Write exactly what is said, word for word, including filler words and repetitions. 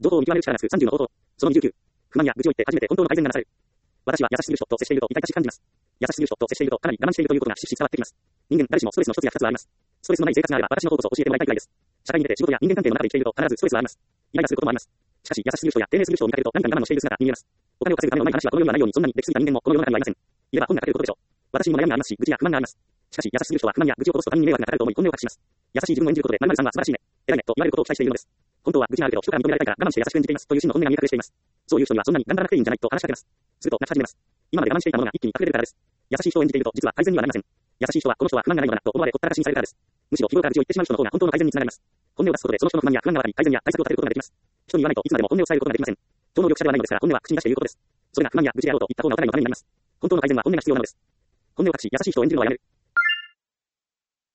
情報を見極める力がつくさんじゅうの応答。そのにじゅうきゅう。不満や愚痴を言って初めて本当の改善がなされる。私は優しすぎる人と接していると痛々しく感じます。優しすぎる人と接しているとかなり我慢しているということがひしひし伝わってきます。人間誰しもストレスの一つや二つはあります。ストレスのない生活があれば私の方こそ教えてもらいたいくらいです。社会に出て仕事や人間関係の中で生きていると必ずストレスはあります。イライラすることもあります。しかし優しすぎる人や丁寧すぎる人を見かけると何かに我慢をしている姿に見えます。お金を稼ぐためのない話はこの世にはないようにそんなに出来すぎた人間もこの世の中にはいません。いれば本が書けることでしょう。私にも悩みがありますし、愚痴や不満があります。しかし優しすぎる人は不満や愚痴を起こすと他人に迷惑がかかると思い本音を隠します。優しい自分を演じることで〇〇さんは素晴らしいね、偉いねと言われることを期待しているのです。本当は愚痴があるけど人から認められたいから我慢して優しく演じていますという真の本音が見え隠れしています。そういう人にはそんなに頑張らなくていいんじゃないと話しかけます。すると泣き始めます。今まで我慢していたものが一気に溢れ出るからです。優しい人を演じていると実は改善にはなりません。優しい人はこの人は不満がないようなと思われほったらかしにされるからです。むしろ日頃から愚痴を言ってしまう人の方が本当の改善につながります。本音を出すことでその人の不満や不満がわかり改善や対策を立てることができます。人に言わないといつまでも本音を伝えることができません。超能力者ではないのですから本音は口に出して言うことです。それが不満や愚痴であろうと言った方がお互いのためになります。本当の改善は本音が必要なのです。本音を隠し優しい人を演じるのはやめる。